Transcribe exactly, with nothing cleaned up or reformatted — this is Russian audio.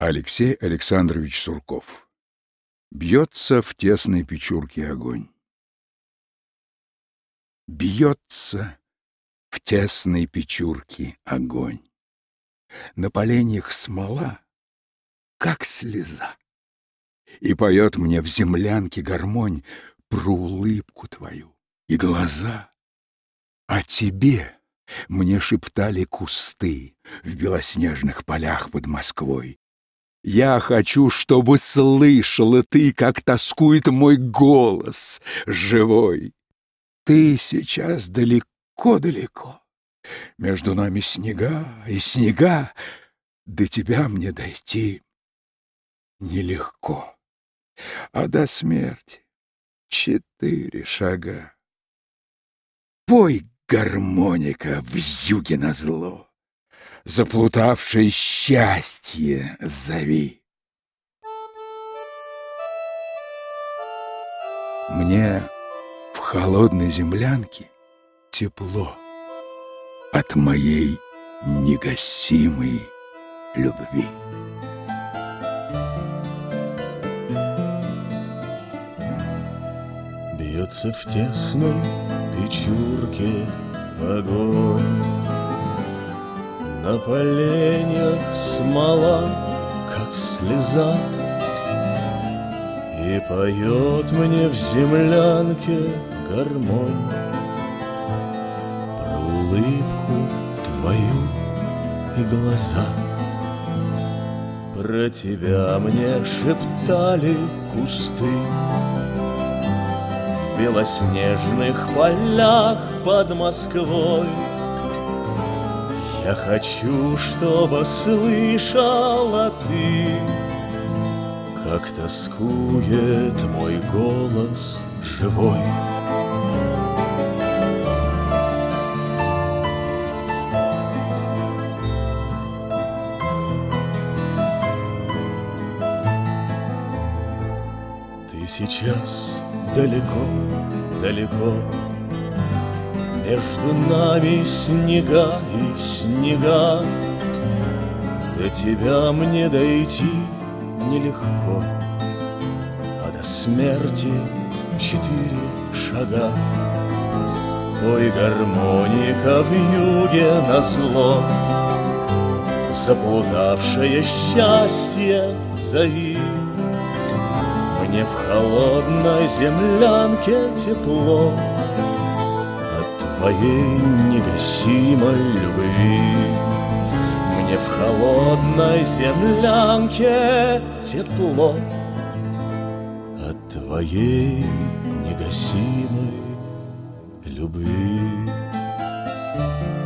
Алексей Александрович Сурков. Бьется в тесной печурке огонь. Бьется в тесной печурке огонь. На поленьях смола, как слеза. И поет мне в землянке гармонь про улыбку твою и глаза. А тебе мне шептали кусты в белоснежных полях под Москвой. Я хочу, чтобы слышала ты, как тоскует мой голос живой. Ты сейчас далеко-далеко, между нами снега и снега, до тебя мне дойти нелегко, а до смерти четыре шага. Пой, гармоника, вьюге назло, заплутавшее счастье зови. Мне в холодной землянке тепло от моей негасимой любви. Бьется в тесной печурке огонь, на поленьях смола, как слеза, и поет мне в землянке гармонь про улыбку твою и глаза. Про тебя мне шептали кусты в белоснежных полях под Москвой. Я хочу, чтобы слышала ты, как тоскует мой голос живой. Ты сейчас далеко, далеко, между нами снега и снега. До тебя мне дойти нелегко, а до смерти четыре шага. Пой, гармоника, вьюге назло, заплутавшее счастье зови. Мне в холодной землянке тепло от твоей негасимой любви. Мне в холодной землянке тепло от твоей негасимой любви.